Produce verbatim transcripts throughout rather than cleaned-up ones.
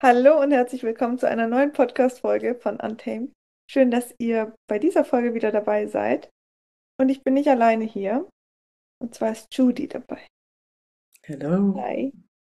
Hallo und herzlich willkommen zu einer neuen Podcast-Folge von Untamed. Schön, dass ihr bei dieser Folge wieder dabei seid. Und ich bin nicht alleine hier. Und zwar ist Judy dabei. Hallo. Hi.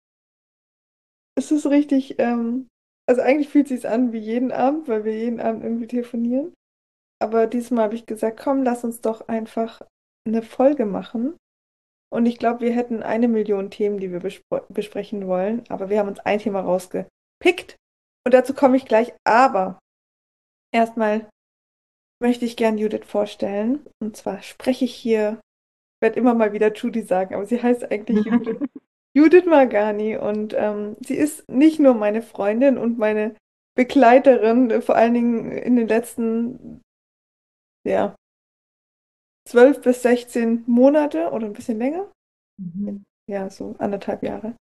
Es ist richtig, ähm, also eigentlich fühlt es sich an wie jeden Abend, weil wir jeden Abend irgendwie telefonieren. Aber diesmal habe ich gesagt, komm, lass uns doch einfach eine Folge machen. Und ich glaube, wir hätten eine Million Themen, die wir bespro- besprechen wollen. Aber wir haben uns ein Thema rausgepickt. Und dazu komme ich gleich. Aber erstmal möchte ich gern Judith vorstellen. Und zwar spreche ich hier, ich werde immer mal wieder Judy sagen, aber sie heißt eigentlich Judith, Judith Margani. Und ähm, sie ist nicht nur meine Freundin und meine Begleiterin, äh, vor allen Dingen in den letzten, ja, zwölf bis sechzehn Monate oder ein bisschen länger. Mhm. Ja, so anderthalb Jahre.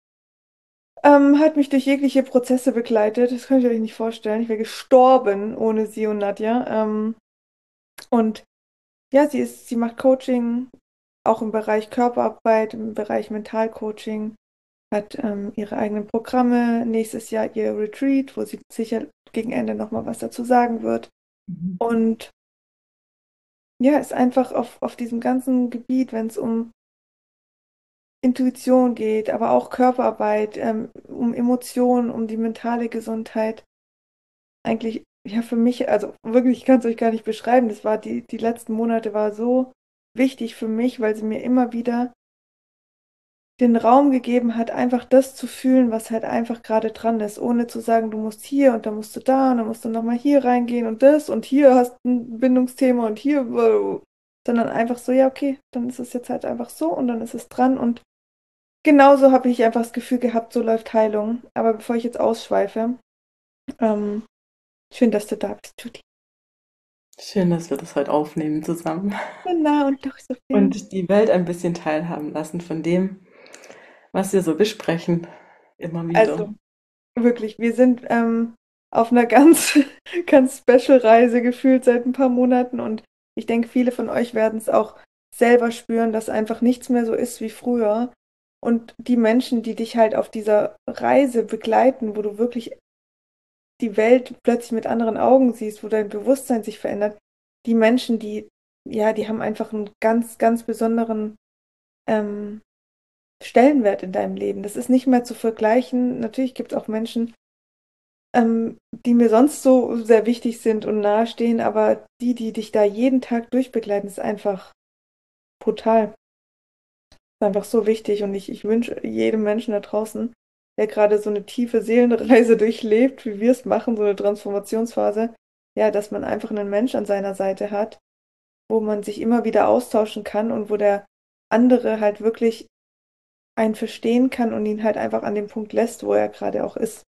Ähm, hat mich durch jegliche Prozesse begleitet. Das könnt ihr euch nicht vorstellen. Ich wäre gestorben ohne sie und Nadja. Ähm, und ja, sie ist, sie macht Coaching, auch im Bereich Körperarbeit, im Bereich Mentalcoaching, hat ähm, ihre eigenen Programme, nächstes Jahr ihr Retreat, wo sie sicher gegen Ende nochmal was dazu sagen wird. Mhm. Und ja, ist einfach auf, auf diesem ganzen Gebiet, wenn es um Intuition geht, aber auch Körperarbeit, ähm, um Emotionen, um die mentale Gesundheit, eigentlich, ja, für mich, also wirklich, ich kann es euch gar nicht beschreiben, das war die, die letzten Monate war so wichtig für mich, weil sie mir immer wieder den Raum gegeben hat, einfach das zu fühlen, was halt einfach gerade dran ist, ohne zu sagen, du musst hier und dann musst du da und dann musst du nochmal hier reingehen und das und hier hast du ein Bindungsthema und hier, wow. Sondern einfach so, ja, okay, dann ist es jetzt halt einfach so und dann ist es dran und genauso habe ich einfach das Gefühl gehabt, so läuft Heilung. Aber bevor ich jetzt ausschweife, ähm, schön, dass du da bist, Judy. Schön, dass wir das heute aufnehmen zusammen Na und doch so viel. und die Welt ein bisschen teilhaben lassen von dem, was wir so besprechen, immer wieder. Also, wirklich, wir sind ähm, auf einer ganz, ganz Special-Reise gefühlt seit ein paar Monaten und ich denke, viele von euch werden es auch selber spüren, dass einfach nichts mehr so ist wie früher. Und die Menschen, die dich halt auf dieser Reise begleiten, wo du wirklich die Welt plötzlich mit anderen Augen siehst, wo dein Bewusstsein sich verändert, die Menschen, die, ja, die haben einfach einen ganz, ganz besonderen ähm, Stellenwert in deinem Leben. Das ist nicht mehr zu vergleichen. Natürlich gibt es auch Menschen, ähm, die mir sonst so sehr wichtig sind und nahestehen, aber die, die dich da jeden Tag durchbegleiten, ist einfach brutal. Ist einfach so wichtig und ich, ich wünsche jedem Menschen da draußen, der gerade so eine tiefe Seelenreise durchlebt, wie wir es machen, so eine Transformationsphase, ja, dass man einfach einen Mensch an seiner Seite hat, wo man sich immer wieder austauschen kann und wo der andere halt wirklich einen verstehen kann und ihn halt einfach an dem Punkt lässt, wo er gerade auch ist.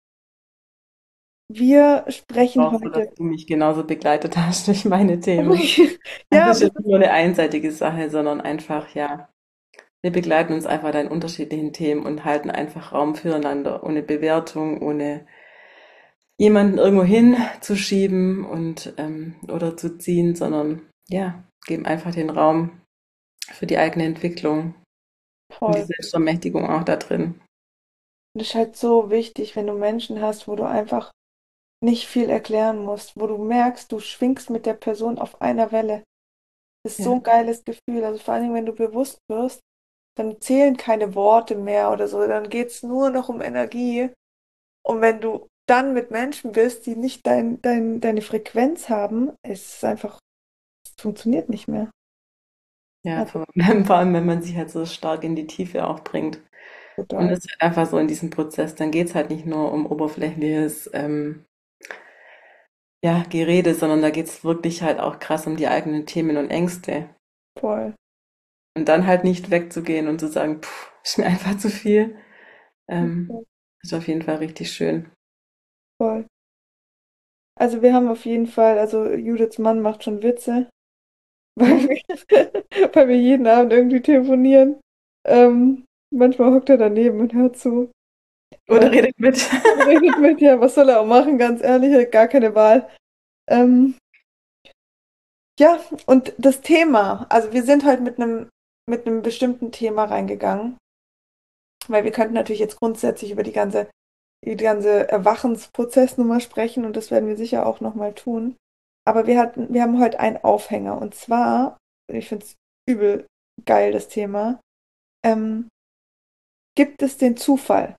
Wir sprechen Auch so, dass heute. du mich genauso begleitet hast durch meine Themen. Also Ja, es aber ist es jetzt nicht nur eine einseitige Sache, sondern einfach, ja, wir begleiten uns einfach in unterschiedlichen Themen und halten einfach Raum füreinander, ohne Bewertung, ohne jemanden irgendwo hinzuschieben und ähm, oder zu ziehen, sondern ja, geben einfach den Raum für die eigene Entwicklung und die voll. Selbstvermächtigung auch da drin. Und es ist halt so wichtig, wenn du Menschen hast, wo du einfach nicht viel erklären musst, wo du merkst, du schwingst mit der Person auf einer Welle. Das ist so Ja, ein geiles Gefühl. Also vor allen Dingen, wenn du bewusst wirst, dann zählen keine Worte mehr oder so, dann geht es nur noch um Energie. Und wenn du dann mit Menschen bist, die nicht dein, dein, deine Frequenz haben, es ist einfach, es funktioniert nicht mehr. ja, Also vor, vor allem, wenn man sich halt so stark in die Tiefe auch bringt. Und total. es ist halt einfach so in diesem Prozess, dann geht es halt nicht nur um oberflächliches ähm, ja, Gerede, sondern da geht es wirklich halt auch krass um die eigenen Themen und Ängste. Voll. Und dann halt nicht wegzugehen und zu sagen, puh, ist mir einfach zu viel. Ähm, ist auf jeden Fall richtig schön. Voll. Also wir haben auf jeden Fall, also Judiths Mann macht schon Witze, weil Ja. wir, weil wir jeden Abend irgendwie telefonieren. Ähm, manchmal hockt er daneben und hört zu. Oder Äh, redet mit. und redet mit, ja, was soll er auch machen, ganz ehrlich, er hat gar keine Wahl. Ähm, ja, und das Thema, also wir sind heute mit einem mit einem bestimmten Thema reingegangen, weil wir könnten natürlich jetzt grundsätzlich über die ganze die ganze Erwachensprozess nochmal sprechen und das werden wir sicher auch nochmal tun. Aber wir hatten, wir haben heute einen Aufhänger und zwar, ich finde es übel geil, das Thema, ähm, gibt es den Zufall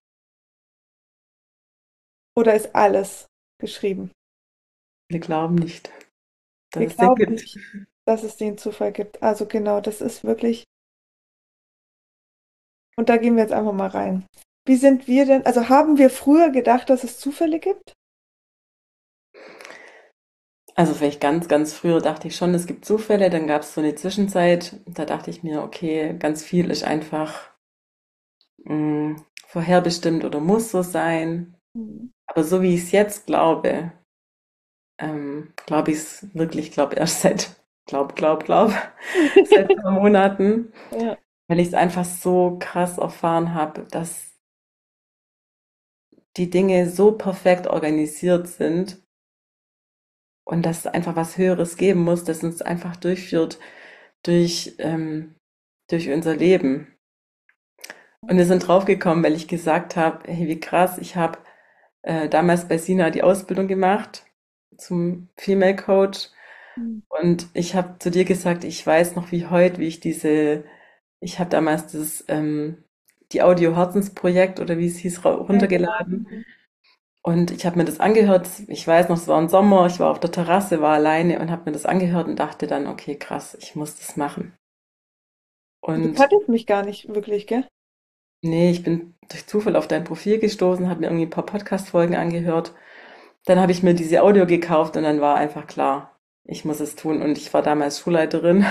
oder ist alles geschrieben? Wir glauben nicht, dass Wir es den glauben gibt. nicht, dass es den Zufall gibt. Also genau, das ist wirklich, und da gehen wir jetzt einfach mal rein. Wie sind wir denn, also haben wir früher gedacht, dass es Zufälle gibt? Also vielleicht ganz, ganz früher dachte ich schon, es gibt Zufälle, dann gab es so eine Zwischenzeit, da dachte ich mir, okay, ganz viel ist einfach mh, vorherbestimmt oder muss so sein. Mhm. Aber so wie ich es jetzt glaube, ähm, glaube ich es wirklich, glaube erst seit, glaub, glaub, glaub, seit ein paar Monaten, Ja. weil ich es einfach so krass erfahren habe, dass die Dinge so perfekt organisiert sind und dass es einfach was Höheres geben muss, das uns einfach durchführt durch, ähm, durch unser Leben. Und wir sind draufgekommen, weil ich gesagt habe, hey, wie krass, ich habe äh, damals bei Sina die Ausbildung gemacht zum Female Coach Mhm. und ich habe zu dir gesagt, ich weiß noch wie heute, wie ich diese, ich habe damals das, ähm, die Audio Herzensprojekt oder wie es hieß, ra- Ja, genau. runtergeladen und ich habe mir das angehört. Ich weiß noch, es war ein Sommer, ich war auf der Terrasse, war alleine und habe mir das angehört und dachte dann, okay, krass, ich muss das machen. Du Und kanntest mich gar nicht wirklich, gell? nee, ich bin durch Zufall auf dein Profil gestoßen, habe mir irgendwie ein paar Podcast-Folgen angehört. Dann habe ich mir diese Audio gekauft und dann war einfach klar, ich muss es tun. Und ich war damals Schulleiterin,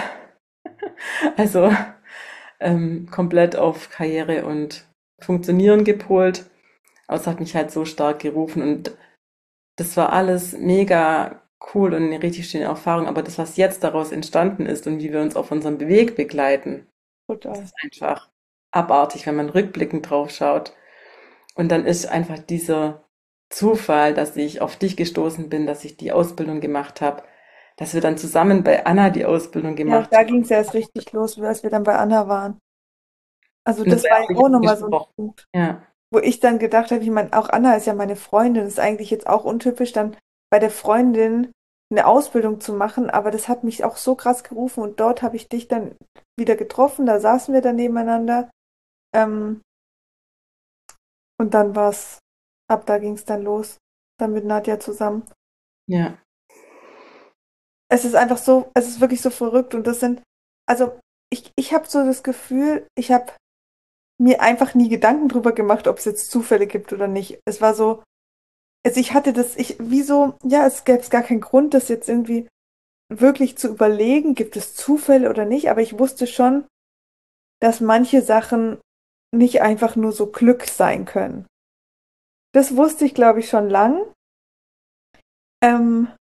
also ähm, komplett auf Karriere und Funktionieren gepolt. Aber es hat mich halt so stark gerufen und das war alles mega cool und eine richtig schöne Erfahrung. Aber das, was jetzt daraus entstanden ist und wie wir uns auf unserem Weg begleiten, das Total. ist einfach abartig, wenn man rückblickend drauf schaut. Und dann ist einfach dieser Zufall, dass ich auf dich gestoßen bin, dass ich die Ausbildung gemacht habe, dass wir dann zusammen bei Anna die Ausbildung Ja, gemacht da haben. ging es ja erst richtig los, als wir dann bei Anna waren. Also Und das das war ja war ja auch nicht auch nochmal so ein abgesprochen. Punkt, Ja, wo ich dann gedacht habe, ich meine, auch Anna ist ja meine Freundin, ist eigentlich jetzt auch untypisch, dann bei der Freundin eine Ausbildung zu machen, aber das hat mich auch so krass gerufen und dort habe ich dich dann wieder getroffen, da saßen wir dann nebeneinander ähm, und dann war's, ab da ging es dann los, dann mit Nadja zusammen. ja, Es ist einfach so, es ist wirklich so verrückt und das sind, also ich, ich habe so das Gefühl, ich habe mir einfach nie Gedanken drüber gemacht, ob es jetzt Zufälle gibt oder nicht. Es war so, also ich hatte das, ich, wieso, ja, es gäbe gar keinen Grund, das jetzt irgendwie wirklich zu überlegen, gibt es Zufälle oder nicht, aber ich wusste schon, dass manche Sachen nicht einfach nur so Glück sein können. Das wusste ich, glaube ich, schon lang, ähm,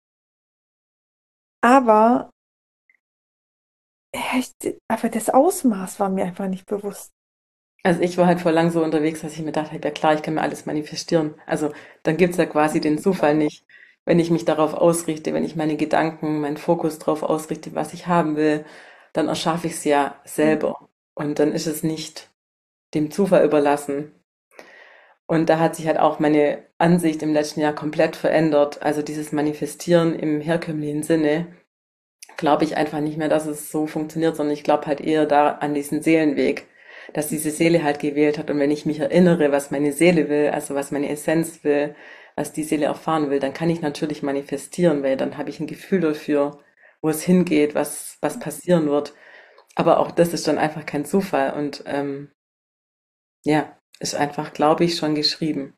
aber, ja, ich, aber das Ausmaß war mir einfach nicht bewusst. also ich war halt vor lang so unterwegs, dass ich mir dachte, ja klar, ich kann mir alles manifestieren. Also dann gibt's ja quasi den Zufall nicht. Wenn ich mich darauf ausrichte, wenn ich meine Gedanken, meinen Fokus darauf ausrichte, was ich haben will, dann erschaffe ich es ja selber. Und dann ist es nicht dem Zufall überlassen. Und da hat sich halt auch meine Ansicht im letzten Jahr komplett verändert. Also dieses Manifestieren im herkömmlichen Sinne, glaube ich einfach nicht mehr, dass es so funktioniert, sondern ich glaube halt eher da an diesen Seelenweg, dass diese Seele halt gewählt hat. Und wenn ich mich erinnere, was meine Seele will, also was meine Essenz will, was die Seele erfahren will, dann kann ich natürlich manifestieren, weil dann habe ich ein Gefühl dafür, wo es hingeht, was, was passieren wird. Aber auch das ist dann einfach kein Zufall und ähm, ja, ist einfach, glaube ich, schon geschrieben.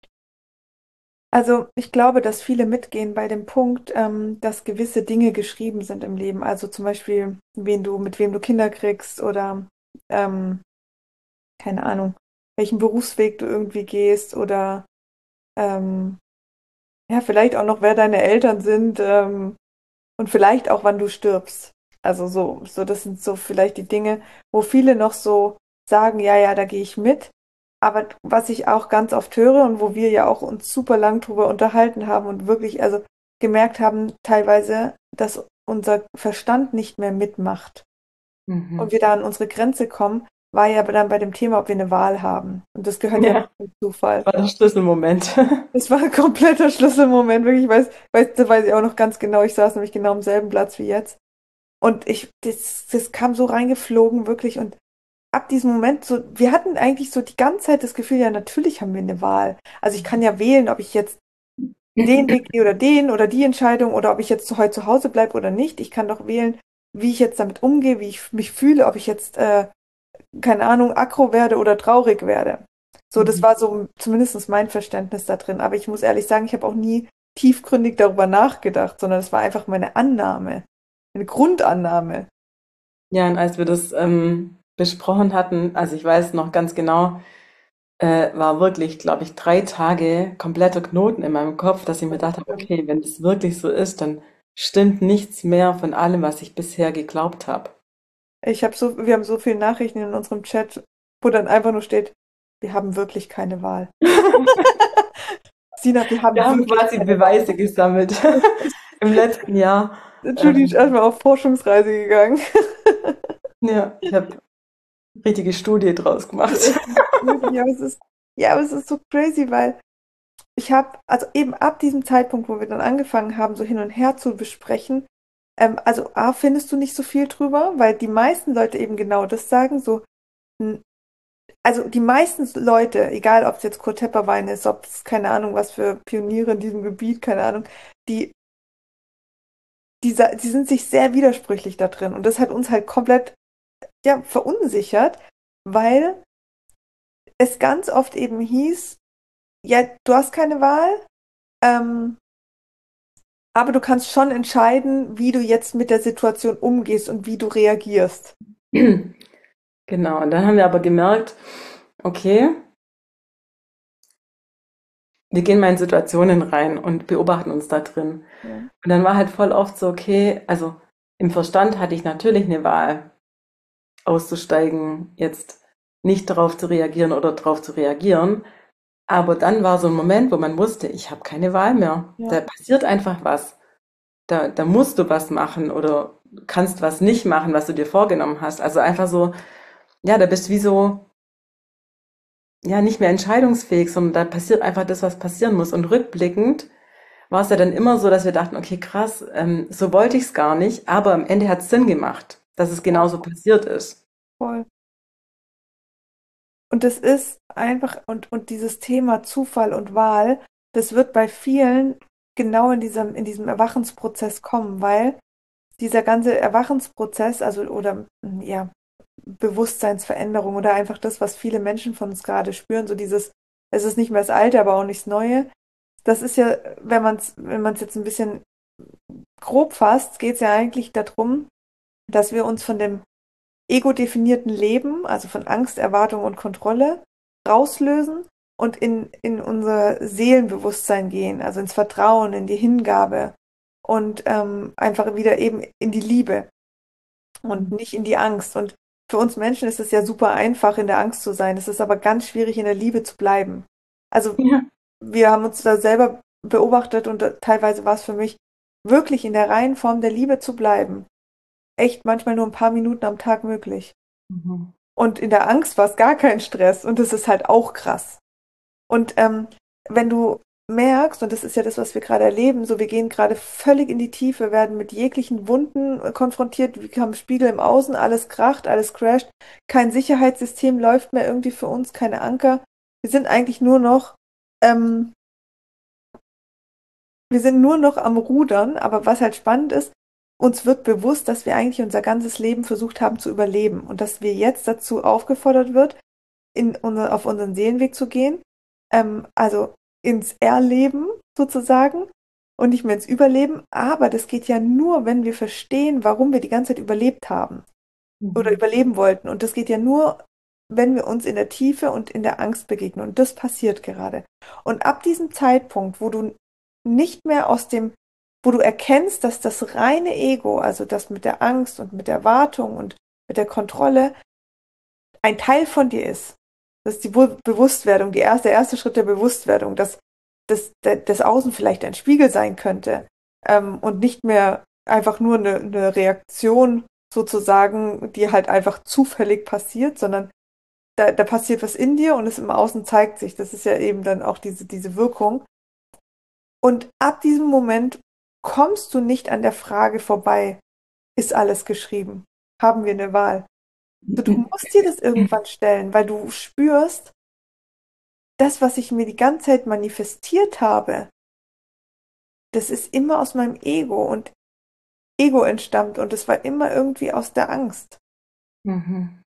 Also ich glaube, dass viele mitgehen bei dem Punkt, ähm, dass gewisse Dinge geschrieben sind im Leben. Also zum Beispiel, wen du, mit wem du Kinder kriegst oder ähm, keine Ahnung, welchen Berufsweg du irgendwie gehst oder ähm, ja, vielleicht auch noch, wer deine Eltern sind ähm, und vielleicht auch, wann du stirbst. Also so, so, das sind so vielleicht die Dinge, wo viele noch so sagen, ja, ja, da gehe ich mit. Aber was ich auch ganz oft höre und wo wir ja auch uns super lang drüber unterhalten haben und wirklich also gemerkt haben, teilweise, dass unser Verstand nicht mehr mitmacht und Mhm. wir da an unsere Grenze kommen, war ja dann bei dem Thema, ob wir eine Wahl haben. Und das gehört ja nicht Ja, zum Zufall. war der Schlüsselmoment. Das war ein kompletter Schlüsselmoment, wirklich. Ich weiß, weiß, das weiß ich auch noch ganz genau. Ich saß nämlich genau am selben Platz wie jetzt. Und ich, das, das kam so reingeflogen, wirklich. Und ab diesem Moment, so, wir hatten eigentlich so die ganze Zeit das Gefühl, ja, natürlich haben wir eine Wahl. Also ich kann ja wählen, ob ich jetzt den Weg gehe oder den oder die Entscheidung oder ob ich jetzt heute zu Hause bleibe oder nicht. Ich kann doch wählen, wie ich jetzt damit umgehe, wie ich mich fühle, ob ich jetzt, äh, keine Ahnung, aggro werde oder traurig werde. So, das war so zumindest mein Verständnis da drin. Aber ich muss ehrlich sagen, ich habe auch nie tiefgründig darüber nachgedacht, sondern es war einfach meine Annahme, eine Grundannahme. Ja, und als wir das ähm, besprochen hatten, also ich weiß noch ganz genau, äh, war wirklich, glaube ich, drei Tage kompletter Knoten in meinem Kopf, dass ich mir gedacht habe, okay, wenn das wirklich so ist, dann stimmt nichts mehr von allem, was ich bisher geglaubt habe. Ich habe so, wir haben so viele Nachrichten in unserem Chat, wo dann einfach nur steht, wir haben wirklich keine Wahl. Sina, wir Wir haben haben wirklich quasi keine Wahl. Beweise gesammelt im letzten Jahr. Judy ist Ähm, erstmal auf Forschungsreise gegangen. ja, ich habe richtige Studie draus gemacht. Ja, aber es ist, ja, aber es ist so crazy, weil ich habe, also eben ab diesem Zeitpunkt, wo wir dann angefangen haben, so hin und her zu besprechen, ähm, also A, findest du nicht so viel drüber, weil die meisten Leute eben genau das sagen, so, n- also die meisten Leute, egal ob es jetzt Kurt Tepperwein ist, ob es keine Ahnung, was für Pioniere in diesem Gebiet, keine Ahnung, die, die, sa- die sind sich sehr widersprüchlich da drin und das hat uns halt komplett, ja, verunsichert, weil es ganz oft eben hieß, ja, du hast keine Wahl, ähm, aber du kannst schon entscheiden, wie du jetzt mit der Situation umgehst und wie du reagierst. Genau, und dann haben wir aber gemerkt, okay, wir gehen mal in Situationen rein und beobachten uns da drin. Ja. Und dann war halt voll oft so, okay, also im Verstand hatte ich natürlich eine Wahl, auszusteigen, jetzt nicht darauf zu reagieren oder darauf zu reagieren. Aber dann war so ein Moment, wo man wusste, ich habe keine Wahl mehr. Da Ja, passiert einfach was. Da, da musst du was machen oder kannst was nicht machen, was du dir vorgenommen hast. Also einfach so, ja, da bist du wie so, ja, nicht mehr entscheidungsfähig, sondern da passiert einfach das, was passieren muss. Und rückblickend war es ja dann immer so, dass wir dachten, okay, krass, ähm, so wollte ich es gar nicht, aber am Ende hat es Sinn gemacht, dass es genauso passiert ist. voll. Und das ist einfach, und, und dieses Thema Zufall und Wahl, das wird bei vielen genau in diesem, in diesem Erwachensprozess kommen, weil dieser ganze Erwachensprozess, also oder ja, Bewusstseinsveränderung oder einfach das, was viele Menschen von uns gerade spüren, so dieses, es ist nicht mehr das Alte, aber auch nicht das Neue. Das ist ja, wenn man es, wenn man es jetzt ein bisschen grob fasst, geht es ja eigentlich darum, dass wir uns von dem ego-definierten Leben, also von Angst, Erwartung und Kontrolle, rauslösen und in, in unser Seelenbewusstsein gehen, also ins Vertrauen, in die Hingabe und ähm, einfach wieder eben in die Liebe und nicht in die Angst. Und für uns Menschen ist es ja super einfach, in der Angst zu sein. Es ist aber ganz schwierig, in der Liebe zu bleiben. Also Ja. wir haben uns da selber beobachtet und da, teilweise war es für mich wirklich in der reinen Form der Liebe zu bleiben. Echt manchmal nur ein paar Minuten am Tag möglich. Mhm. Und in der Angst war es gar kein Stress und das ist halt auch krass. Und ähm, wenn du merkst, und das ist ja das, was wir gerade erleben, so wir gehen gerade völlig in die Tiefe, werden mit jeglichen Wunden äh, konfrontiert, wir haben Spiegel im Außen, alles kracht, alles crasht, kein Sicherheitssystem läuft mehr irgendwie für uns, keine Anker. Wir sind eigentlich nur noch, ähm, wir sind nur noch am Rudern, aber was halt spannend ist, uns wird bewusst, dass wir eigentlich unser ganzes Leben versucht haben zu überleben und dass wir jetzt dazu aufgefordert wird, in unser, auf unseren Seelenweg zu gehen, ähm, also ins Erleben sozusagen und nicht mehr ins Überleben. Aber das geht ja nur, wenn wir verstehen, warum wir die ganze Zeit überlebt haben oder Mhm. überleben wollten. Und das geht ja nur, wenn wir uns in der Tiefe und in der Angst begegnen. Und das passiert gerade. Und ab diesem Zeitpunkt, wo du nicht mehr aus dem, wo du erkennst, dass das reine Ego, also das mit der Angst und mit der Erwartung und mit der Kontrolle, ein Teil von dir ist. Das ist die Be Bewusstwerdung, die erste, der erste Schritt der Bewusstwerdung, dass das, das Außen vielleicht ein Spiegel sein könnte ähm, und nicht mehr einfach nur eine, eine Reaktion sozusagen, die halt einfach zufällig passiert, sondern da, da passiert was in dir und es im Außen zeigt sich. Das ist ja eben dann auch diese, diese Wirkung. Und ab diesem Moment kommst du nicht an der Frage vorbei, ist alles geschrieben? Haben wir eine Wahl? So, du musst dir das irgendwann stellen, weil du spürst, das, was ich mir die ganze Zeit manifestiert habe, das ist immer aus meinem Ego und Ego entstammt und es war immer irgendwie aus der Angst. Mhm.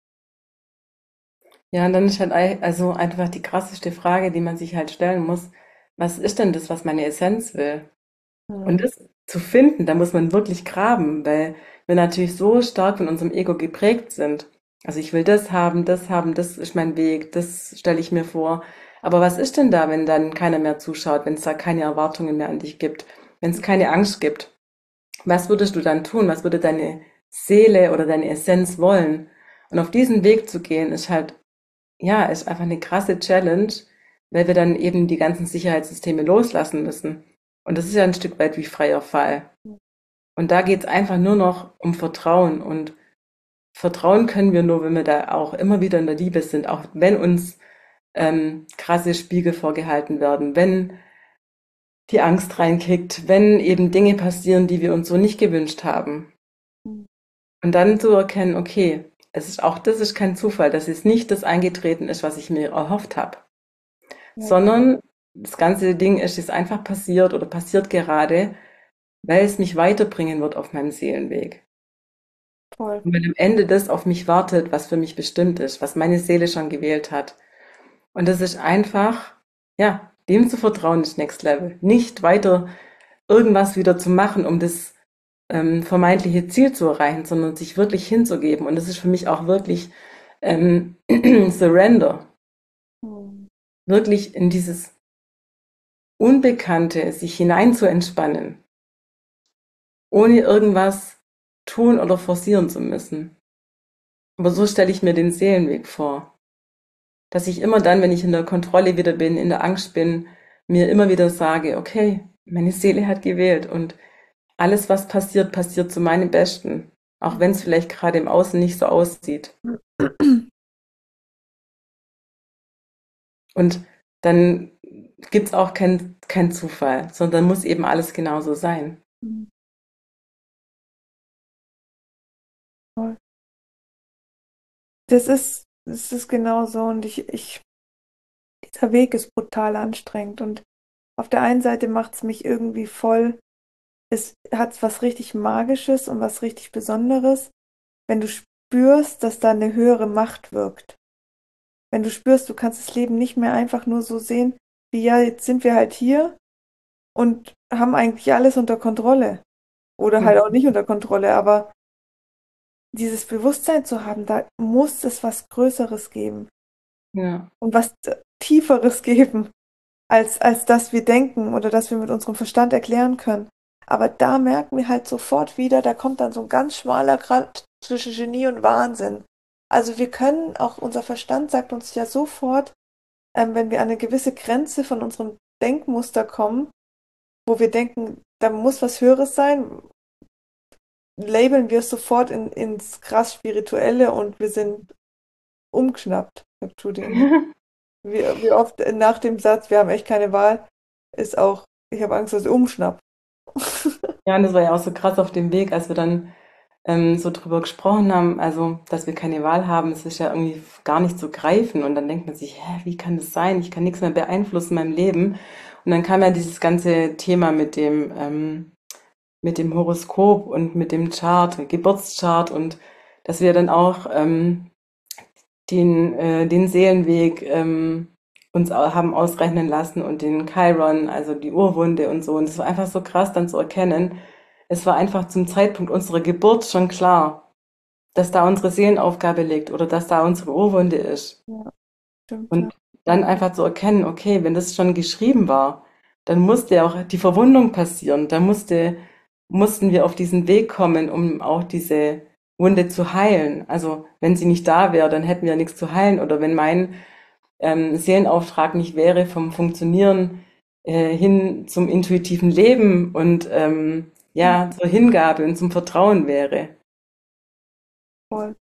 Ja, und dann ist halt ei- also einfach die krasseste Frage, die man sich halt stellen muss, was ist denn das, was meine Essenz will? Und Hm. das zu finden, da muss man wirklich graben, weil wir natürlich so stark von unserem Ego geprägt sind. Also ich will das haben, das haben, das ist mein Weg, das stelle ich mir vor. Aber was ist denn da, wenn dann keiner mehr zuschaut, wenn es da keine Erwartungen mehr an dich gibt, wenn es keine Angst gibt? Was würdest du dann tun? Was würde deine Seele oder deine Essenz wollen? Und auf diesen Weg zu gehen, ist halt, ja, ist einfach eine krasse Challenge, weil wir dann eben die ganzen Sicherheitssysteme loslassen müssen. Und das ist ja ein Stück weit wie freier Fall. Und da geht's einfach nur noch um Vertrauen. Und vertrauen können wir nur, wenn wir da auch immer wieder in der Liebe sind, auch wenn uns ähm, krasse Spiegel vorgehalten werden, wenn die Angst reinkickt, wenn eben Dinge passieren, die wir uns so nicht gewünscht haben. Und dann zu erkennen, okay, es ist auch das ist kein Zufall, dass es nicht das eingetreten ist, was ich mir erhofft habe, Ja, sondern das ganze Ding ist jetzt einfach passiert oder passiert gerade, weil es mich weiterbringen wird auf meinem Seelenweg. voll. Und wenn am Ende das auf mich wartet, was für mich bestimmt ist, was meine Seele schon gewählt hat. Und das ist einfach, ja, dem zu vertrauen ist Next Level. Nicht weiter irgendwas wieder zu machen, um das ähm, vermeintliche Ziel zu erreichen, sondern sich wirklich hinzugeben. Und das ist für mich auch wirklich ähm, Surrender. Hm. Wirklich in dieses Unbekannte sich hinein zu entspannen, ohne irgendwas tun oder forcieren zu müssen. Aber so stelle ich mir den Seelenweg vor, dass ich immer dann, wenn ich in der Kontrolle wieder bin, in der Angst bin, mir immer wieder sage, okay, meine Seele hat gewählt und alles, was passiert, passiert zu meinem Besten, auch wenn es vielleicht gerade im Außen nicht so aussieht. Und dann gibt es auch keinen kein Zufall, sondern muss eben alles genauso sein. Voll. Das ist, das ist genau so und ich, ich, dieser Weg ist brutal anstrengend und auf der einen Seite macht es mich irgendwie voll, es hat was richtig Magisches und was richtig Besonderes, wenn du spürst, dass da eine höhere Macht wirkt. Wenn du spürst, du kannst das Leben nicht mehr einfach nur so sehen, wie ja, jetzt sind wir halt hier und haben eigentlich alles unter Kontrolle. Oder halt auch Mhm. nicht unter Kontrolle, aber dieses Bewusstsein zu haben, da muss es was Größeres geben Ja, und was Tieferes geben, als, als dass wir denken oder dass wir mit unserem Verstand erklären können. Aber da merken wir halt sofort wieder, da kommt dann so ein ganz schmaler Grat zwischen Genie und Wahnsinn. Also wir können auch, unser Verstand sagt uns ja sofort, ähm, wenn wir an eine gewisse Grenze von unserem Denkmuster kommen, wo wir denken, da muss was Höheres sein, labeln wir es sofort in, ins krass Spirituelle und wir sind umgeschnappt. Entschuldigung. Wie, wie oft nach dem Satz, wir haben echt keine Wahl, ist auch, ich habe Angst, dass ich umschnapp. ja, und das war ja auch so krass auf dem Weg, als wir dann ähm, so drüber gesprochen haben, also, dass wir keine Wahl haben, es ist ja irgendwie gar nicht zu greifen. Und dann denkt man sich, hä, wie kann das sein? Ich kann nichts mehr beeinflussen in meinem Leben. Und dann kam ja dieses ganze Thema mit dem, ähm, mit dem Horoskop und mit dem Chart, Geburtschart und dass wir dann auch ähm, den, äh, den Seelenweg ähm, uns au- haben ausrechnen lassen und den Chiron, also die Urwunde und so. Und es war einfach so krass dann zu erkennen. Es war einfach zum Zeitpunkt unserer Geburt schon klar, dass da unsere Seelenaufgabe liegt oder dass da unsere Urwunde ist. Ja, stimmt, ja. Und dann einfach zu erkennen, okay, wenn das schon geschrieben war, dann musste auch die Verwundung passieren. Da musste, mussten wir auf diesen Weg kommen, um auch diese Wunde zu heilen. Also wenn sie nicht da wäre, dann hätten wir nichts zu heilen. Oder wenn mein ähm, Seelenauftrag nicht wäre vom Funktionieren äh, hin zum intuitiven Leben und ähm, Hm, ja, zur Hingabe und zum Vertrauen wäre. voll.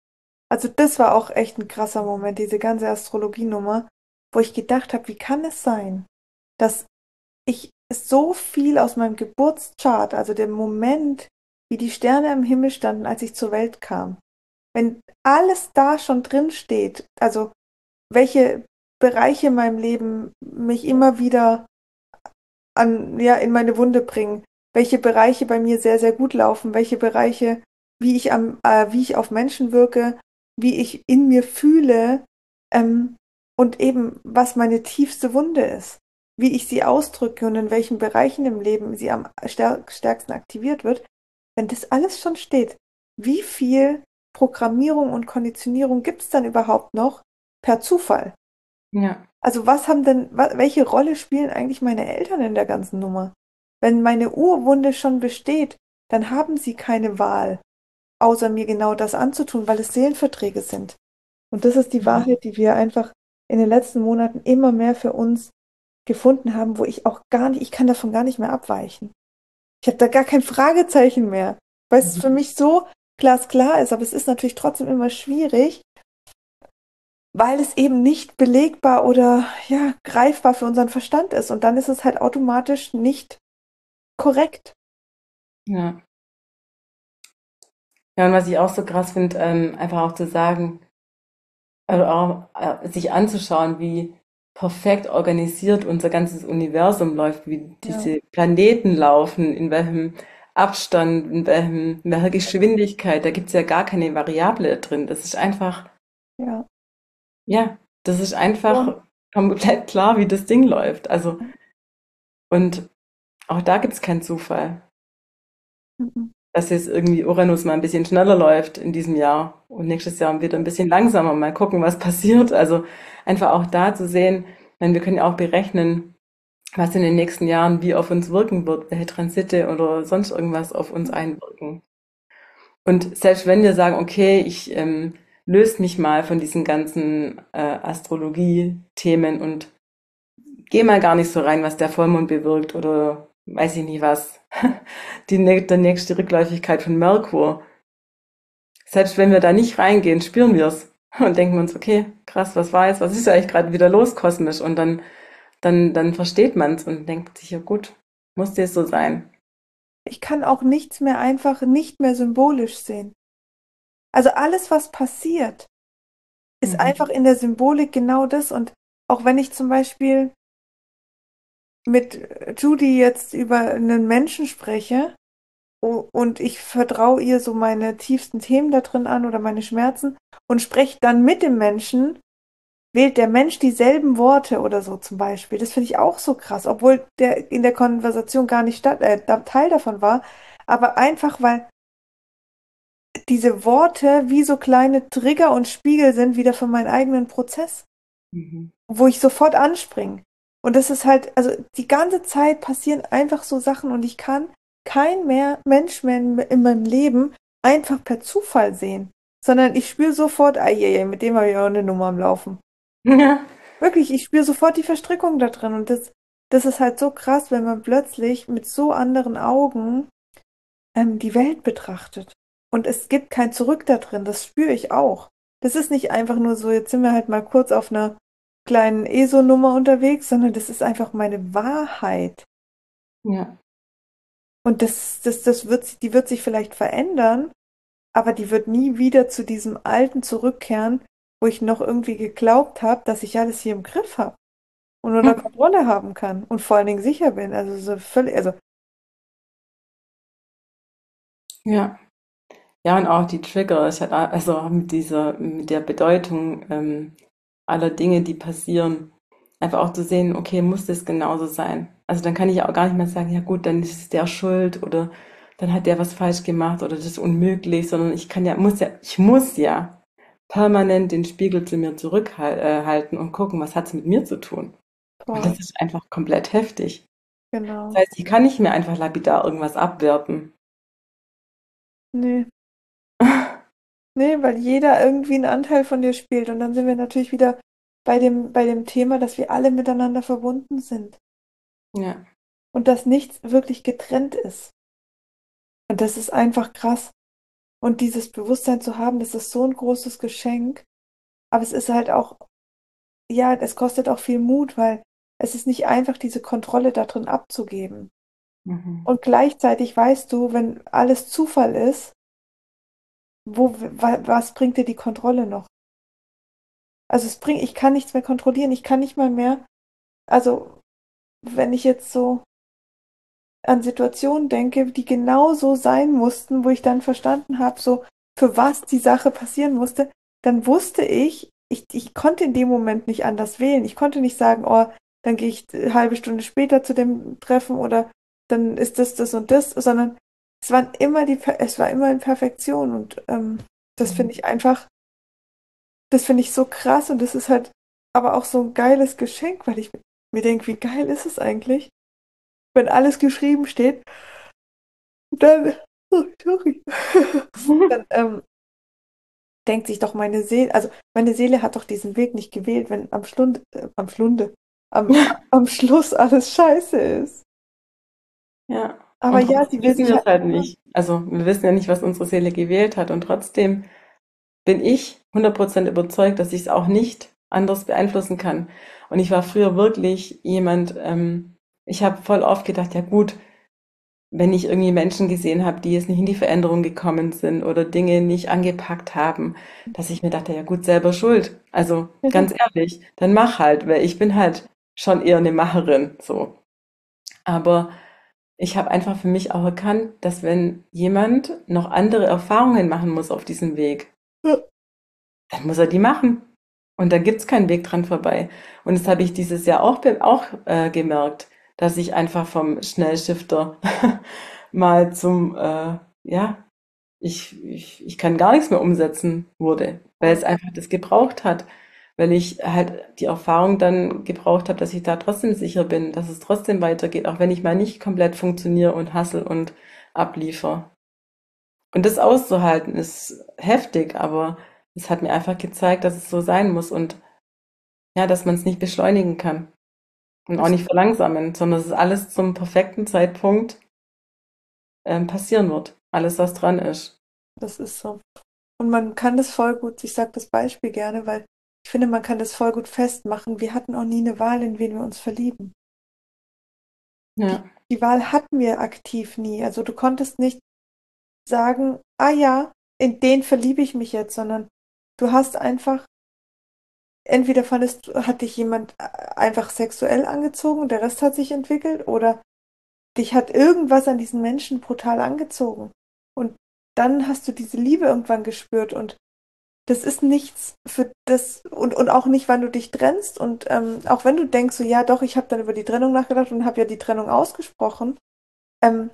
Also das war auch echt ein krasser Moment, diese ganze Astrologienummer, wo ich gedacht habe, wie kann es sein, dass ich so viel aus meinem Geburtschart, also dem Moment, wie die Sterne am Himmel standen, als ich zur Welt kam, wenn alles da schon drin steht, also welche Bereiche in meinem Leben mich immer wieder an, ja, in meine Wunde bringen, welche Bereiche bei mir sehr, sehr gut laufen, welche Bereiche, wie ich am, äh, wie ich auf Menschen wirke, wie ich in mir fühle, ähm, und eben, was meine tiefste Wunde ist, wie ich sie ausdrücke und in welchen Bereichen im Leben sie am stärk stärksten aktiviert wird. Wenn das alles schon steht, wie viel Programmierung und Konditionierung gibt es dann überhaupt noch per Zufall? Ja, Also was haben denn, wa welche Rolle spielen eigentlich meine Eltern in der ganzen Nummer? Wenn meine Urwunde schon besteht, dann haben sie keine Wahl, außer mir genau das anzutun, weil es Seelenverträge sind. Und das ist die Wahrheit, die wir einfach in den letzten Monaten immer mehr für uns gefunden haben, wo ich auch gar nicht, ich kann davon gar nicht mehr abweichen. Ich habe da gar kein Fragezeichen mehr, weil es für mich so glasklar ist, aber es ist natürlich trotzdem immer schwierig, weil es eben nicht belegbar oder ja, greifbar für unseren Verstand ist. Und dann ist es halt automatisch nicht korrekt. ja. Ja, und was ich auch so krass finde, ähm, einfach auch zu sagen, also auch äh, sich anzuschauen, wie perfekt organisiert unser ganzes Universum läuft, wie Ja, diese Planeten laufen, in welchem Abstand, in welchem, in welcher Geschwindigkeit, da gibt es ja gar keine Variable drin. Das ist einfach, ja. ja, das ist Und, einfach komplett klar, wie das Ding läuft. Also, und auch da gibt es keinen Zufall, mhm. dass jetzt irgendwie Uranus mal ein bisschen schneller läuft in diesem Jahr und nächstes Jahr wieder ein bisschen langsamer. Mal gucken, was passiert. Also einfach auch da zu sehen, ich meine, wir können ja auch berechnen, was in den nächsten Jahren wie auf uns wirken wird, welche Transite oder sonst irgendwas auf uns einwirken. Und selbst wenn wir sagen, okay, ich ähm, löse mich mal von diesen ganzen äh, Astrologie-Themen und gehe mal gar nicht so rein, was der Vollmond bewirkt oder weiß ich nicht was, die, nä- der nächste Rückläufigkeit von Merkur. Selbst wenn wir da nicht reingehen, spüren wir es und denken uns, okay, krass, was war jetzt, was ist eigentlich gerade wieder los kosmisch? Und dann, dann, dann versteht man es und denkt sich, ja gut, muss das so sein. Ich kann auch nichts mehr einfach nicht mehr symbolisch sehen. Also alles, was passiert, ist Mhm. einfach in der Symbolik genau das. Und auch wenn ich zum Beispiel mit Judy jetzt über einen Menschen spreche, o- und ich vertraue ihr so meine tiefsten Themen da drin an oder meine Schmerzen und spreche dann mit dem Menschen, wählt der Mensch dieselben Worte oder so zum Beispiel. Das finde ich auch so krass, obwohl der in der Konversation gar nicht statt, äh, da- Teil davon war. Aber einfach, weil diese Worte wie so kleine Trigger und Spiegel sind wieder für meinen eigenen Prozess, Mhm. wo ich sofort anspringe. Und das ist halt, also die ganze Zeit passieren einfach so Sachen und ich kann kein mehr Mensch mehr in, in meinem Leben einfach per Zufall sehen, sondern ich spüre sofort, ah, je, je, mit dem habe ich auch eine Nummer am Laufen. Ja, Wirklich, ich spüre sofort die Verstrickung da drin und das, das ist halt so krass, wenn man plötzlich mit so anderen Augen ähm, die Welt betrachtet. Und es gibt kein Zurück da drin, das spüre ich auch. Das ist nicht einfach nur so, jetzt sind wir halt mal kurz auf einer kleinen E S O-Nummer unterwegs, sondern das ist einfach meine Wahrheit. ja, Und das, das, das wird, die wird sich vielleicht verändern, aber die wird nie wieder zu diesem Alten zurückkehren, wo ich noch irgendwie geglaubt habe, dass ich alles hier im Griff habe und unter Kontrolle haben kann und vor allen Dingen sicher bin. Also so völlig, also ja. Ja, und auch die Trigger, ich hatte also auch mit dieser, mit der Bedeutung ähm, aller Dinge, die passieren, einfach auch zu sehen, okay, muss das genauso sein? Also dann kann ich ja auch gar nicht mehr sagen, ja gut, dann ist es der schuld oder dann hat der was falsch gemacht oder das ist unmöglich, sondern ich kann ja, muss ja, ich muss ja permanent den Spiegel zu mir zurückhalten und gucken, was hat es mit mir zu tun? Und voll, das ist einfach komplett heftig. genau. Das heißt, ich kann nicht mehr einfach lapidar irgendwas abwerten. Nee. Nee, weil jeder irgendwie einen Anteil von dir spielt. Und dann sind wir natürlich wieder bei dem, bei dem Thema, dass wir alle miteinander verbunden sind Ja, und dass nichts wirklich getrennt ist. Und das ist einfach krass. Und dieses Bewusstsein zu haben, das ist so ein großes Geschenk. Aber es ist halt auch, ja, es kostet auch viel Mut, weil es ist nicht einfach, diese Kontrolle da drin abzugeben. Mhm. Und gleichzeitig weißt du, wenn alles Zufall ist, wo, wa, was bringt dir die Kontrolle noch? Also es bringt, ich kann nichts mehr kontrollieren, ich kann nicht mal mehr, also wenn ich jetzt so an Situationen denke, die genau so sein mussten, wo ich dann verstanden habe, so für was die Sache passieren musste, dann wusste ich, ich, ich konnte in dem Moment nicht anders wählen. Ich konnte nicht sagen, oh, dann gehe ich eine halbe Stunde später zu dem Treffen oder dann ist das, das und das, sondern es waren immer die, Per- es war immer in Perfektion und ähm, das finde ich einfach, das finde ich so krass und das ist halt aber auch so ein geiles Geschenk, weil ich mir denke, wie geil ist es eigentlich, wenn alles geschrieben steht. Dann, oh, sorry. Dann ähm, denkt sich doch meine Seele, also meine Seele hat doch diesen Weg nicht gewählt, wenn am Schlund, äh, am Schlunde, am, am Schluss alles scheiße ist. Ja, Aber und ja, trotzdem sie will wissen sich wir es halt halt immer. nicht. Also wir wissen ja nicht, was unsere Seele gewählt hat. Und trotzdem bin ich hundert Prozent überzeugt, dass ich es auch nicht anders beeinflussen kann. Und ich war früher wirklich jemand, ähm, ich habe voll oft gedacht, ja gut, wenn ich irgendwie Menschen gesehen habe, die jetzt nicht in die Veränderung gekommen sind oder Dinge nicht angepackt haben, dass ich mir dachte, ja gut, selber schuld. Also ganz ehrlich, dann mach halt, weil ich bin halt schon eher eine Macherin, so. Aber ich habe einfach für mich auch erkannt, dass wenn jemand noch andere Erfahrungen machen muss auf diesem Weg, dann muss er die machen. Und da gibt's keinen Weg dran vorbei. Und das habe ich dieses Jahr auch, be- auch äh, gemerkt, dass ich einfach vom Schnellschifter mal zum, äh, ja, ich, ich, ich kann gar nichts mehr umsetzen wurde, weil es einfach das gebraucht hat, weil ich halt die Erfahrung dann gebraucht habe, dass ich da trotzdem sicher bin, dass es trotzdem weitergeht, auch wenn ich mal nicht komplett funktioniere und hassel und abliefer. Und das auszuhalten ist heftig, aber es hat mir einfach gezeigt, dass es so sein muss und ja, dass man es nicht beschleunigen kann und auch Das, nicht verlangsamen, sondern dass es alles zum perfekten Zeitpunkt ähm, passieren wird. Alles, was dran ist. das ist so. Und man kann das voll gut, ich sage das Beispiel gerne, weil ich finde, man kann das voll gut festmachen. Wir hatten auch nie eine Wahl, in wen wir uns verlieben. Die, Ja. die Wahl hatten wir aktiv nie. Also du konntest nicht sagen, ah ja, in den verliebe ich mich jetzt, sondern du hast einfach, entweder fandest, hat dich jemand äh, einfach sexuell angezogen und der Rest hat sich entwickelt, oder dich hat irgendwas an diesen Menschen brutal angezogen. Und dann hast du diese Liebe irgendwann gespürt und das ist nichts für das und, und auch nicht, wann du dich trennst und ähm, auch wenn du denkst, so ja doch, ich habe dann über die Trennung nachgedacht und habe ja die Trennung ausgesprochen, ähm,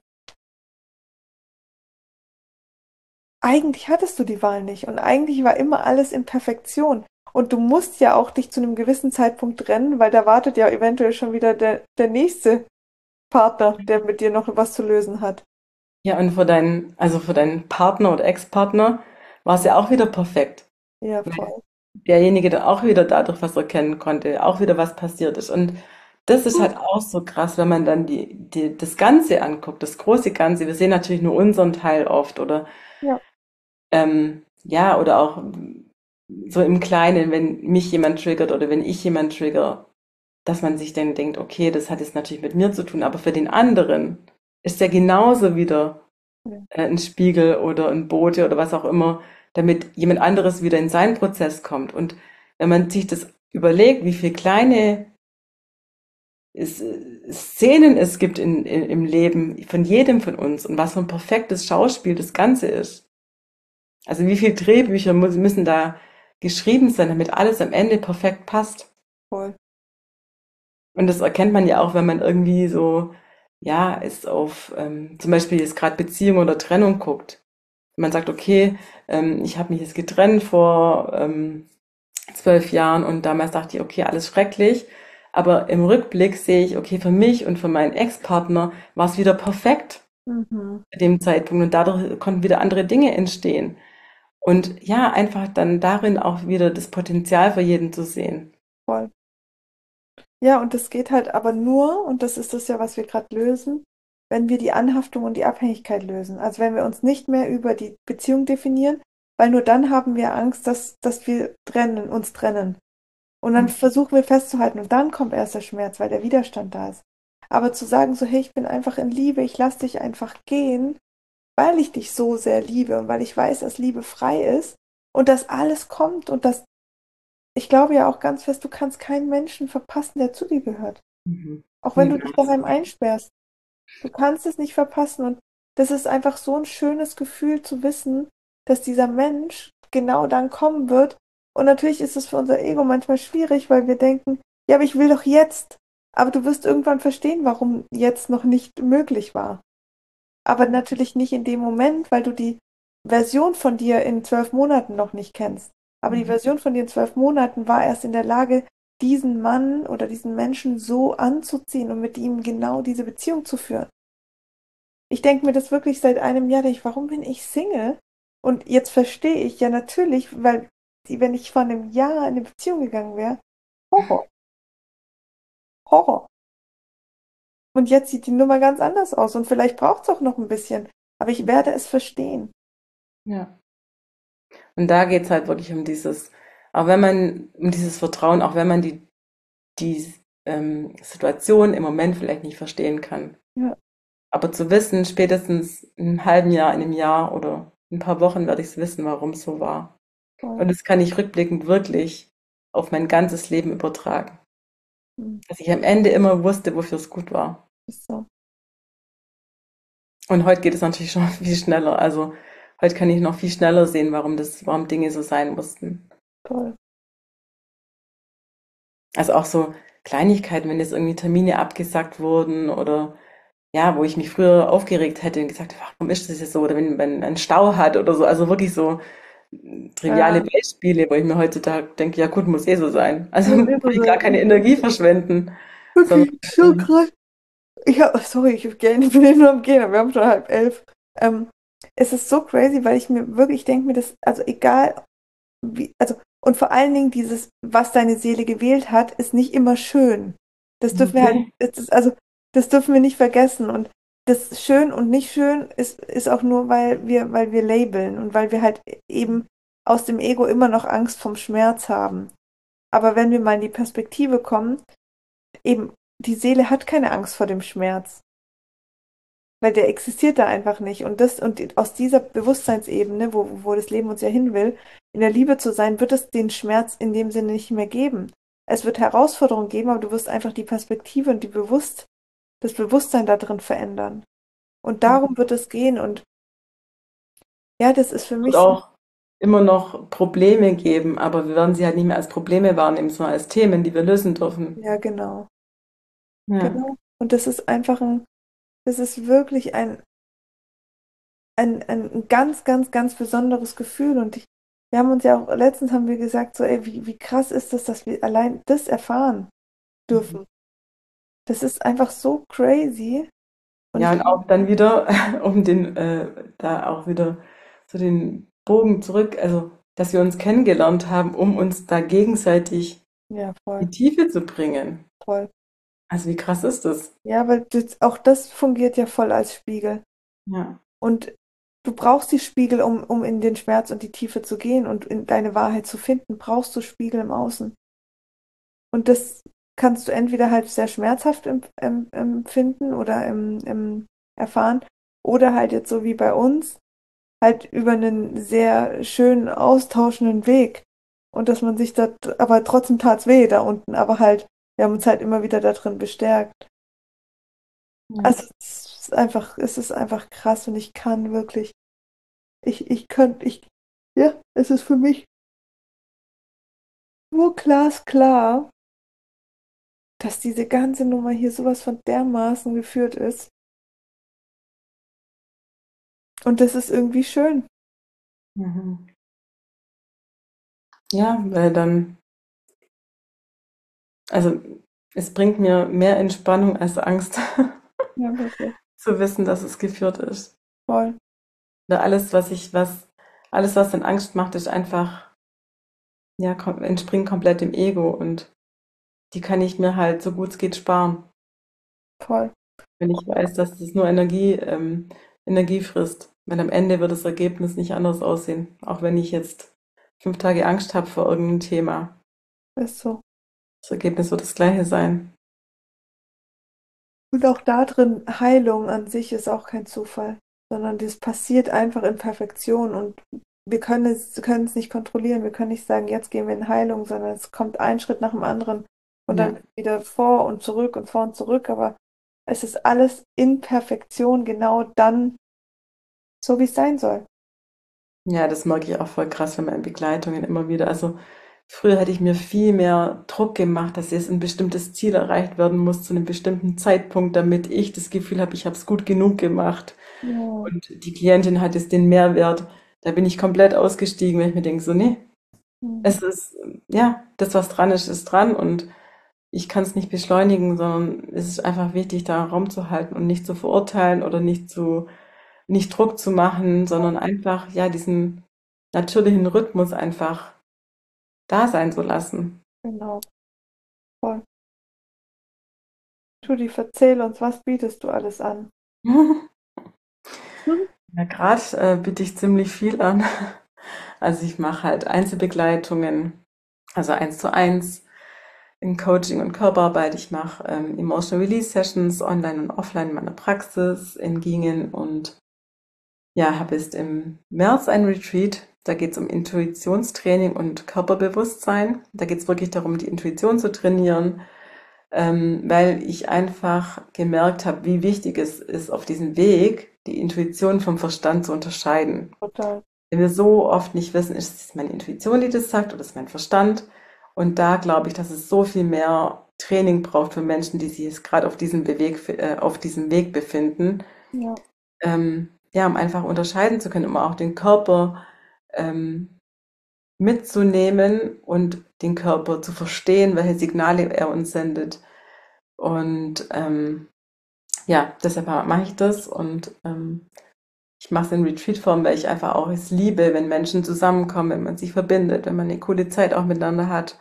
eigentlich hattest du die Wahl nicht und eigentlich war immer alles in Perfektion. Und du musst ja auch dich zu einem gewissen Zeitpunkt trennen, weil da wartet ja eventuell schon wieder der, der nächste Partner, der mit dir noch was zu lösen hat. Ja, und für deinen, also für deinen Partner oder Ex-Partner war es ja auch wieder perfekt. Ja, Weil voll. derjenige dann auch wieder dadurch was erkennen konnte, auch wieder was passiert ist. Und das ist halt auch so krass, wenn man dann die, die, das Ganze anguckt, das große Ganze. Wir sehen natürlich nur unseren Teil oft oder Ja, ähm, ja, oder auch so im Kleinen, wenn mich jemand triggert oder wenn ich jemand trigger, dass man sich dann denkt, okay, das hat jetzt natürlich mit mir zu tun, aber für den anderen ist ja genauso wieder ja, äh, ein Spiegel oder ein Bote oder was auch immer, damit jemand anderes wieder in seinen Prozess kommt. Und wenn man sich das überlegt, wie viele kleine es, äh, Szenen es gibt in, in, im Leben von jedem von uns und was für ein perfektes Schauspiel das Ganze ist. Also wie viele Drehbücher muss, müssen da geschrieben sein, damit alles am Ende perfekt passt. voll. Und das erkennt man ja auch, wenn man irgendwie so, ja, ist auf ähm, zum Beispiel jetzt gerade Beziehung oder Trennung guckt. Man sagt, okay, ähm, ich habe mich jetzt getrennt vor ähm, zwölf Jahren und damals dachte ich, okay, alles schrecklich. Aber im Rückblick sehe ich, okay, für mich und für meinen Ex-Partner war es wieder perfekt Mhm, zu dem Zeitpunkt und dadurch konnten wieder andere Dinge entstehen. Und ja, einfach dann darin auch wieder das Potenzial für jeden zu sehen. voll. Ja, und das geht halt aber nur, und das ist das ja, was wir gerade lösen, wenn wir die Anhaftung und die Abhängigkeit lösen. Also wenn wir uns nicht mehr über die Beziehung definieren, weil nur dann haben wir Angst, dass, dass wir trennen, uns trennen. Und dann versuchen wir festzuhalten und dann kommt erst der Schmerz, weil der Widerstand da ist. Aber zu sagen so, hey, ich bin einfach in Liebe, ich lasse dich einfach gehen, weil ich dich so sehr liebe und weil ich weiß, dass Liebe frei ist und dass alles kommt und dass ich glaube ja auch ganz fest, du kannst keinen Menschen verpassen, der zu dir gehört. Mhm. Auch wenn du dich Niemals. daheim einsperrst. Du kannst es nicht verpassen. Und das ist einfach so ein schönes Gefühl zu wissen, dass dieser Mensch genau dann kommen wird. Und natürlich ist es für unser Ego manchmal schwierig, weil wir denken, ja, aber ich will doch jetzt. Aber du wirst irgendwann verstehen, warum jetzt noch nicht möglich war. Aber natürlich nicht in dem Moment, weil du die Version von dir in zwölf Monaten noch nicht kennst. Aber die Mhm. Version von dir in zwölf Monaten war erst in der Lage, diesen Mann oder diesen Menschen so anzuziehen und mit ihm genau diese Beziehung zu führen. Ich denke mir das wirklich seit einem Jahr, denke ich, warum bin ich Single? Und jetzt verstehe ich ja natürlich, weil die, wenn ich vor einem Jahr in eine Beziehung gegangen wäre, Horror, Horror. Und jetzt sieht die Nummer ganz anders aus und vielleicht braucht es auch noch ein bisschen, aber ich werde es verstehen. Ja. Und da geht's halt wirklich um dieses, auch wenn man, um dieses Vertrauen, auch wenn man die, die ähm, Situation im Moment vielleicht nicht verstehen kann. Ja, Aber zu wissen, spätestens in einem halben Jahr, in einem Jahr oder in ein paar Wochen werde ich es wissen, warum es so war. voll. Und das kann ich rückblickend wirklich auf mein ganzes Leben übertragen. Hm, Dass ich am Ende immer wusste, wofür es gut war. ist so Und heute geht es natürlich schon viel schneller. Also heute kann ich noch viel schneller sehen, warum das, warum Dinge so sein mussten. toll. Also auch so Kleinigkeiten, wenn jetzt irgendwie Termine abgesagt wurden oder ja, wo ich mich früher aufgeregt hätte und gesagt habe, warum ist das jetzt so? Oder wenn man einen Stau hat oder so. Also wirklich so triviale Ja, Beispiele, wo ich mir heutzutage denke, ja gut, muss eh so sein. Also muss eh so brauche ich gar keine sein. Energie verschwenden, sondern Wirklich so ähm, krass. Ich hab, sorry, ich hab gerne, ich bin eben nur am Gehen, aber wir haben schon halb elf. Ähm, es ist so crazy, weil ich mir wirklich, ich denke mir das, also egal wie, also, und vor allen Dingen dieses, was deine Seele gewählt hat, ist nicht immer schön. Das dürfen wir halt, okay. das ist, also, das dürfen wir nicht vergessen. Und das schön und nicht schön ist, ist auch nur, weil wir, weil wir labeln und weil wir halt eben aus dem Ego immer noch Angst vom Schmerz haben. Aber wenn wir mal in die Perspektive kommen, eben, die Seele hat keine Angst vor dem Schmerz, weil der existiert da einfach nicht. Und das, und aus dieser Bewusstseinsebene, wo, wo das Leben uns ja hin will, in der Liebe zu sein, wird es den Schmerz in dem Sinne nicht mehr geben. Es wird Herausforderungen geben, aber du wirst einfach die Perspektive und die Bewusst, das Bewusstsein da drin verändern. Und darum wird es gehen. Und ja, das ist für Wird mich so, auch immer noch Probleme geben, aber wir werden sie halt nicht mehr als Probleme wahrnehmen, sondern als Themen, die wir lösen dürfen. ja, genau, Ja. genau. Und das ist einfach ein, das ist wirklich ein, ein, ein ganz, ganz, ganz besonderes Gefühl. Und ich, wir haben uns ja auch, letztens haben wir gesagt, so, ey, wie, wie krass ist das, dass wir allein das erfahren dürfen. Das ist einfach so crazy. Und Ja, ich und glaube, auch dann wieder, um den, äh, da auch wieder so den Bogen zurück, also, dass wir uns kennengelernt haben, um uns da gegenseitig ja, in voll, die Tiefe zu bringen. voll. Also, wie krass ist das? Ja, weil das, auch das fungiert ja voll als Spiegel. Ja. Und du brauchst die Spiegel, um, um in den Schmerz und die Tiefe zu gehen und in deine Wahrheit zu finden, brauchst du Spiegel im Außen. Und das kannst du entweder halt sehr schmerzhaft em- em- empfinden oder em- em- erfahren, oder halt jetzt so wie bei uns, halt über einen sehr schönen, austauschenden Weg. Und dass man sich da, aber trotzdem tat's weh da unten, aber halt, wir haben uns halt immer wieder da drin bestärkt. Ja. Also es ist einfach, es ist einfach krass und ich kann wirklich, ich, ich könnte, ich, ja, es ist für mich nur glasklar, dass diese ganze Nummer hier sowas von dermaßen geführt ist. Und das ist irgendwie schön. Mhm. Ja, weil dann, also, es bringt mir mehr Entspannung als Angst, Ja, wirklich. zu wissen, dass es geführt ist. Voll. Oder alles, was ich, was, alles, was dann Angst macht, ist einfach, ja, kom entspringt komplett dem Ego und die kann ich mir halt so gut es geht sparen. Voll. wenn ich weiß, dass das nur Energie, ähm, Energie frisst. Weil am Ende wird das Ergebnis nicht anders aussehen. Auch wenn ich jetzt fünf Tage Angst habe vor irgendeinem Thema. Ist so. Das Ergebnis wird das gleiche sein. Und auch da drin, Heilung an sich ist auch kein Zufall, sondern das passiert einfach in Perfektion und wir können es, können es nicht kontrollieren. Wir können nicht sagen, jetzt gehen wir in Heilung, sondern es kommt ein Schritt nach dem anderen und Ja. dann wieder vor und zurück und vor und zurück, aber es ist alles in Perfektion genau dann, so wie es sein soll. Ja, das merke ich auch voll krass bei meinen Begleitungen immer wieder. Also früher hätte ich mir viel mehr Druck gemacht, dass jetzt ein bestimmtes Ziel erreicht werden muss zu einem bestimmten Zeitpunkt, damit ich das Gefühl habe, ich habe es gut genug gemacht. Ja. Und die Klientin hat jetzt den Mehrwert. Da bin ich komplett ausgestiegen, weil ich mir denke, so, nee, Mhm. es ist, ja, das, was dran ist, ist dran und ich kann es nicht beschleunigen, sondern es ist einfach wichtig, da Raum zu halten und nicht zu verurteilen oder nicht zu, nicht Druck zu machen, sondern einfach, ja, diesen natürlichen Rhythmus einfach da sein zu lassen. Genau, voll. Judy, erzähl uns, was bietest du alles an? Mhm. Ja, gerade äh, biete ich ziemlich viel an. Also ich mache halt Einzelbegleitungen, also eins zu eins in Coaching und Körperarbeit. Ich mache ähm, Emotional Release Sessions online und offline in meiner Praxis in Gingen und ja, habe jetzt im März ein Retreat. Da geht es um Intuitionstraining und Körperbewusstsein. Da geht es wirklich darum, die Intuition zu trainieren, ähm, weil ich einfach gemerkt habe, wie wichtig es ist, auf diesem Weg die Intuition vom Verstand zu unterscheiden. Total. Wenn wir so oft nicht wissen, ist es meine Intuition, die das sagt, oder ist es mein Verstand? Und da glaube ich, dass es so viel mehr Training braucht für Menschen, die sich jetzt gerade auf diesem Beweg, äh, auf diesem Weg befinden, Ja, ähm, ja, um einfach unterscheiden zu können, um auch den Körper ähm, mitzunehmen und den Körper zu verstehen, welche Signale er uns sendet. Und ähm, ja, deshalb mache ich das und ähm, ich mache es in Retreat-Form, weil ich einfach auch es liebe, wenn Menschen zusammenkommen, wenn man sich verbindet, wenn man eine coole Zeit auch miteinander hat.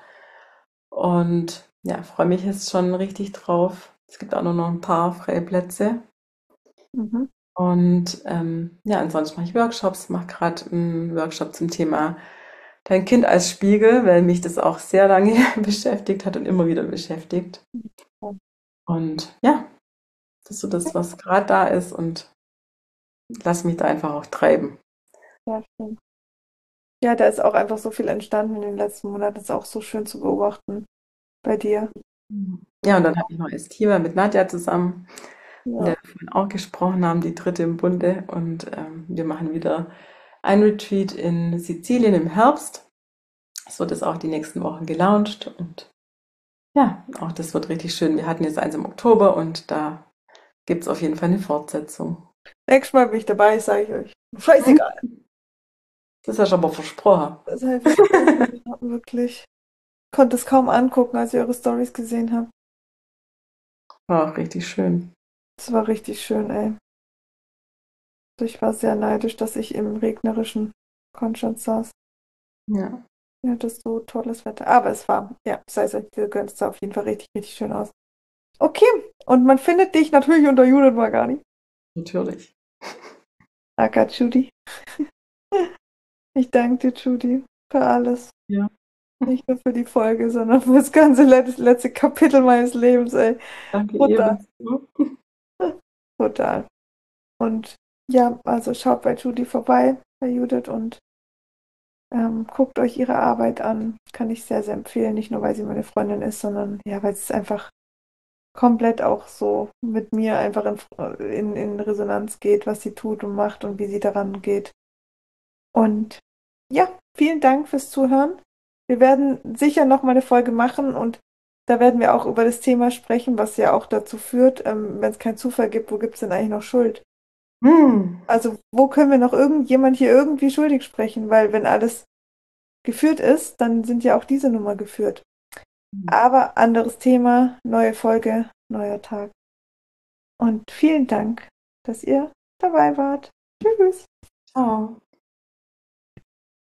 Und ja, freue mich jetzt schon richtig drauf. Es gibt auch nur noch ein paar freie Plätze. mhm. Und ähm, ja, ansonsten mache ich Workshops, mache gerade einen Workshop zum Thema Dein Kind als Spiegel, weil mich das auch sehr lange beschäftigt hat und immer wieder beschäftigt. Ja, Und ja, das ist so das, was gerade da ist und lass mich da einfach auch treiben. sehr schön. Ja, da ist auch einfach so viel entstanden in den letzten Monaten. Das ist auch so schön zu beobachten bei dir. Ja, und dann habe ich noch Estiva mit Nadja zusammen, von Ja, der wir vorhin auch gesprochen haben, die dritte im Bunde. Und ähm, wir machen wieder ein Retreat in Sizilien im Herbst. Es wird jetzt auch die nächsten Wochen gelauncht und ja, auch das wird richtig schön. Wir hatten jetzt eins im Oktober und da gibt es auf jeden Fall eine Fortsetzung. nächstes Mal bin ich dabei, sage ich euch. Scheißegal. Das hast du aber versprochen. Das habe ich versprochen. Ja, wirklich. Konnte es kaum angucken, als ich eure Stories gesehen habe. War auch richtig schön. Es war richtig schön, ey. Also ich war sehr neidisch, dass ich im regnerischen Konstanz saß. Ja, Ja, das so tolles Wetter. Aber es war, ja, sei es euch gegönnt, es sah auf jeden Fall richtig, richtig schön aus. Okay, und man findet dich natürlich unter Judith Magani. natürlich. Aka Judy. Ich danke dir, Judy, für alles. Ja, Nicht nur für die Folge, sondern für das ganze letzte, letzte Kapitel meines Lebens, ey. danke Total, ebenso. total. Und ja, also schaut bei Judy vorbei, bei Judith und ähm, guckt euch ihre Arbeit an. Kann ich sehr, sehr empfehlen. Nicht nur, weil sie meine Freundin ist, sondern ja, weil es einfach komplett auch so mit mir einfach in, in, in Resonanz geht, was sie tut und macht und wie sie daran geht. Und ja, vielen Dank fürs Zuhören. Wir werden sicher noch mal eine Folge machen und da werden wir auch über das Thema sprechen, was ja auch dazu führt, ähm, wenn es keinen Zufall gibt, wo gibt es denn eigentlich noch Schuld? Hm. Also wo können wir noch irgendjemand hier irgendwie schuldig sprechen? Weil wenn alles geführt ist, dann sind ja auch diese Nummer geführt. Aber anderes Thema, neue Folge, neuer Tag. Und vielen Dank, dass ihr dabei wart. Tschüss. Ciao.